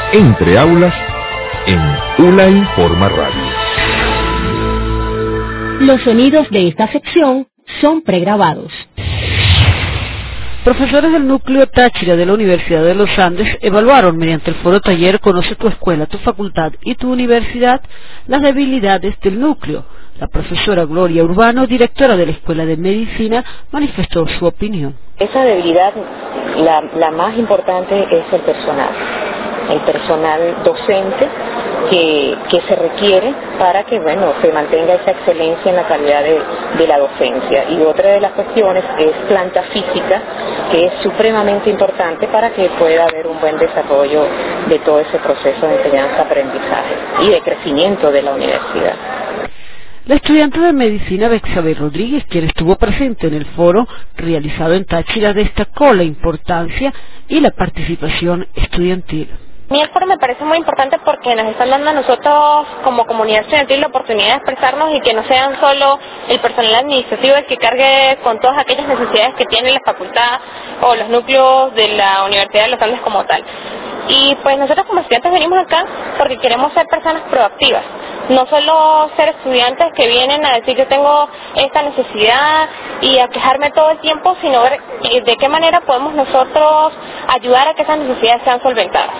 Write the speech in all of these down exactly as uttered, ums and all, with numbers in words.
Entre aulas en ULA Informa Radio. Los sonidos de esta sección son pregrabados. Profesores del núcleo Táchira de la Universidad de los Andes evaluaron mediante el foro taller Conoce tu escuela, tu facultad y tu universidad las debilidades del núcleo. La profesora Gloria Urbano, directora de la Escuela de Medicina, manifestó su opinión. Esa debilidad, la, la más importante es el personal, el personal docente que, que se requiere para que, bueno, se mantenga esa excelencia en la calidad de, de la docencia. Y otra de las cuestiones es planta física, que es supremamente importante para que pueda haber un buen desarrollo de todo ese proceso de enseñanza-aprendizaje y de crecimiento de la universidad. La estudiante de medicina Bexabel Rodríguez, quien estuvo presente en el foro realizado en Táchira, destacó la importancia y la participación estudiantil. A mí el foro me parece muy importante porque nos están dando a nosotros como comunidad estudiantil la oportunidad de expresarnos y que no sean solo el personal administrativo el que cargue con todas aquellas necesidades que tiene la facultad o los núcleos de la Universidad de los Andes como tal. Y pues nosotros como estudiantes venimos acá porque queremos ser personas proactivas, no solo ser estudiantes que vienen a decir yo tengo esta necesidad y a quejarme todo el tiempo, sino ver de qué manera podemos nosotros ayudar a que esas necesidades sean solventadas.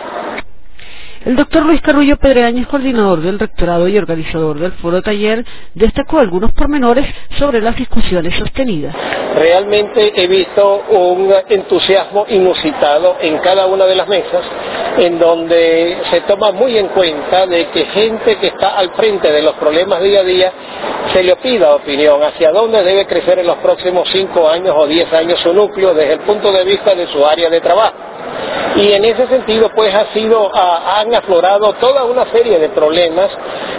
El doctor Luis Carrullo Pedreañez, coordinador del rectorado y organizador del foro taller, destacó algunos pormenores sobre las discusiones sostenidas. Realmente he visto un entusiasmo inusitado en cada una de las mesas, en donde se toma muy en cuenta de que gente que está al frente de los problemas día a día se le pida opinión hacia dónde debe crecer en los próximos cinco años o diez años su núcleo desde el punto de vista de su área de trabajo. Y en ese sentido pues ha sido, a, han aflorado toda una serie de problemas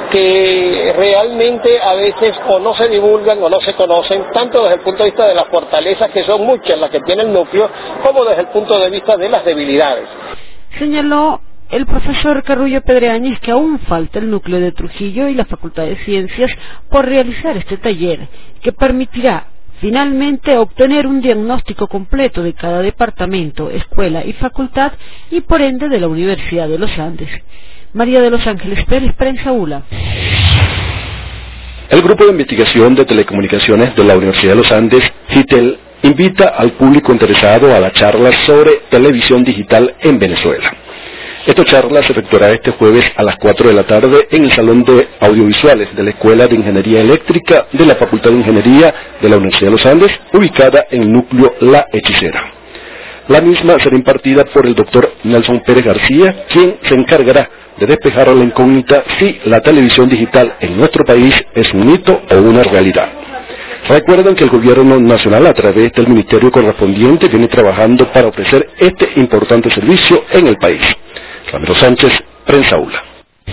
que realmente a veces o no se divulgan o no se conocen, tanto desde el punto de vista de las fortalezas, que son muchas las que tiene el núcleo, como desde el punto de vista de las debilidades. Señaló el profesor Carrullo Pedreañez que aún falta el núcleo de Trujillo y la Facultad de Ciencias por realizar este taller, que permitirá finalmente obtener un diagnóstico completo de cada departamento, escuela y facultad y por ende de la Universidad de los Andes. María de los Ángeles Pérez, Prensa ULA. El Grupo de Investigación de Telecomunicaciones de la Universidad de los Andes, CITEL, invita al público interesado a la charla sobre televisión digital en Venezuela. Esta charla se efectuará este jueves a las cuatro de la tarde en el Salón de Audiovisuales de la Escuela de Ingeniería Eléctrica de la Facultad de Ingeniería de la Universidad de los Andes, ubicada en el núcleo La Hechicera. La misma será impartida por el doctor Nelson Pérez García, quien se encargará de despejar la incógnita si la televisión digital en nuestro país es un mito o una realidad. Recuerden que el Gobierno Nacional, a través del Ministerio correspondiente, viene trabajando para ofrecer este importante servicio en el país. Ramiro Sánchez, Prensa ULA.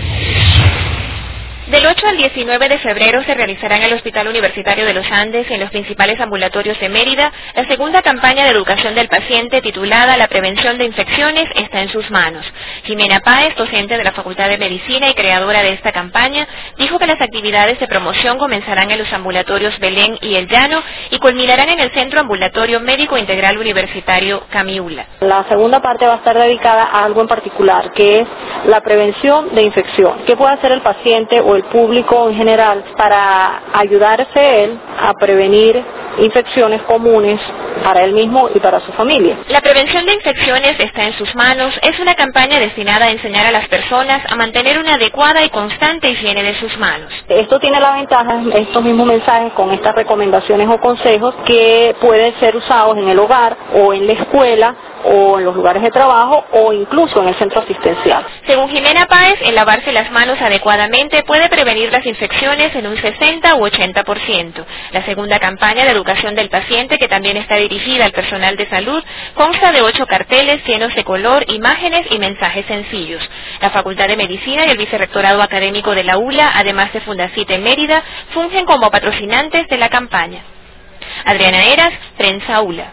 Del ocho al diecinueve de febrero se realizará en el Hospital Universitario de los Andes y en los principales ambulatorios de Mérida la segunda campaña de educación del paciente titulada La prevención de infecciones está en sus manos. Jimena Páez, docente de la Facultad de Medicina y creadora de esta campaña, dijo que las actividades de promoción comenzarán en los ambulatorios Belén y El Llano y culminarán en el Centro Ambulatorio Médico Integral Universitario Camiula. La segunda parte va a estar dedicada a algo en particular, que es la prevención de infección. ¿Qué puede hacer el paciente o el público en general para ayudarse él a prevenir infecciones comunes para él mismo y para su familia? La prevención de infecciones está en sus manos. Es una campaña destinada a enseñar a las personas a mantener una adecuada y constante higiene de sus manos. Esto tiene la ventaja, estos mismos mensajes con estas recomendaciones o consejos que pueden ser usados en el hogar o en la escuela o en los lugares de trabajo o incluso en el centro asistencial. Según Jimena Páez, el lavarse las manos adecuadamente puede prevenir las infecciones en un sesenta u ochenta por ciento. La segunda campaña de educación del paciente, que también está dirigida al personal de salud, consta de ocho carteles llenos de color, imágenes y mensajes sencillos. La Facultad de Medicina y el Vicerrectorado Académico de la ULA, además de Fundacite Mérida, fungen como patrocinantes de la campaña. Adriana Eras, Prensa ULA.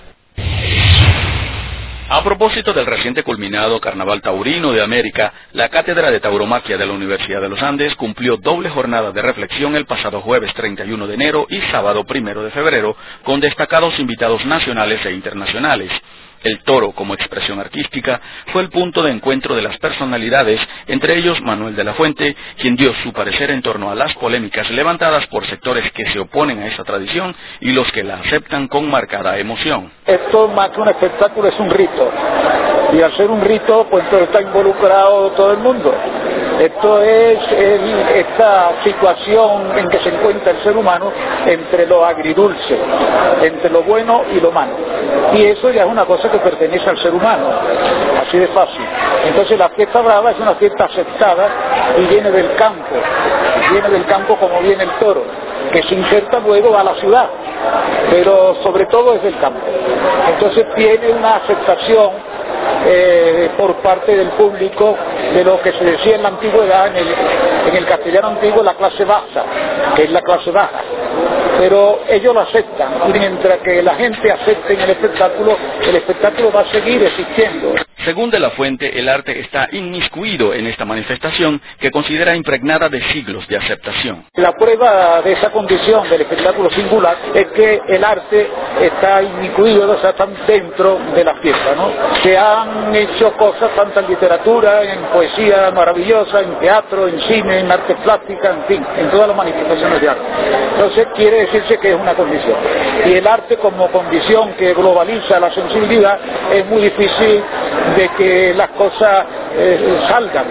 A propósito del reciente culminado Carnaval Taurino de América, la Cátedra de Tauromaquia de la Universidad de los Andes cumplió doble jornada de reflexión el pasado jueves treinta y uno de enero y sábado primero de febrero, con destacados invitados nacionales e internacionales. El toro, como expresión artística, fue el punto de encuentro de las personalidades, entre ellos Manuel de la Fuente, quien dio su parecer en torno a las polémicas levantadas por sectores que se oponen a esa tradición y los que la aceptan con marcada emoción. Esto más que un espectáculo es un rito, y al ser un rito, pues entonces está involucrado todo el mundo. Esto es el, esta situación en que se encuentra el ser humano entre lo agridulce, entre lo bueno y lo malo. Y eso ya es una cosa que pertenece al ser humano, así de fácil. Entonces la fiesta brava es una fiesta aceptada y viene del campo, viene del campo como viene el toro, que se inserta luego a la ciudad, pero sobre todo es del campo. Entonces tiene una aceptación Eh, por parte del público de lo que se decía en la antigüedad, en el, en el castellano antiguo, la clase baja, que es la clase baja. Pero ellos lo aceptan, y mientras que la gente acepte en el espectáculo, el espectáculo va a seguir existiendo. Según De la Fuente, el arte está inmiscuido en esta manifestación que considera impregnada de siglos de aceptación. La prueba de esa condición del espectáculo singular es que el arte está inmiscuido, o sea, está dentro de la fiesta, ¿no? Se han hecho cosas tanto en literatura, en poesía maravillosa, en teatro, en cine, en arte plástica, en fin, en todas las manifestaciones de arte. Entonces quiere decirse que es una condición. Y el arte como condición que globaliza la sensibilidad es muy difícil de que las cosas eh, salgan,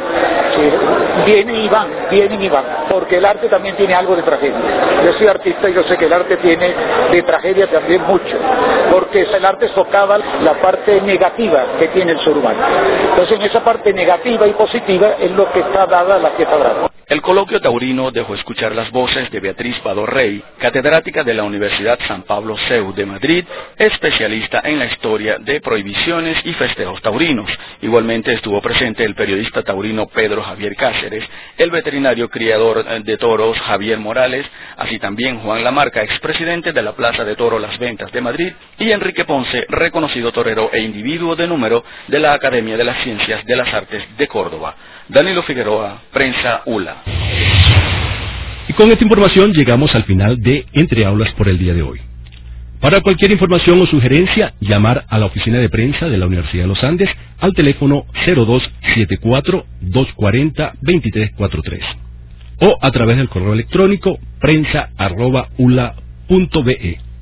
sí, vienen y van, vienen y van, porque el arte también tiene algo de tragedia. Yo soy artista y yo sé que el arte tiene de tragedia también mucho, porque el arte socava la parte negativa que tiene el ser humano. Entonces en esa parte negativa y positiva es lo que está dada la fiesta brava. El coloquio taurino dejó escuchar las voces de Beatriz Badorrey, catedrática de la Universidad San Pablo C E U de Madrid, especialista en la historia de prohibiciones y festejos taurinos. Igualmente estuvo presente el periodista taurino Pedro Javier Cáceres, el veterinario criador de toros Javier Morales, así también Juan Lamarca, expresidente de la Plaza de Toro Las Ventas de Madrid, y Enrique Ponce, reconocido torero e individuo de número de la Academia de las Ciencias de las Artes de Córdoba. Danilo Figueroa, Prensa U L A. Y con esta información llegamos al final de Entre Aulas por el día de hoy. Para cualquier información o sugerencia, llamar a la oficina de prensa de la Universidad de los Andes al teléfono cero dos siete cuatro, dos cuatro cero, dos tres cuatro tres o a través del correo electrónico prensa arroba ula punto be.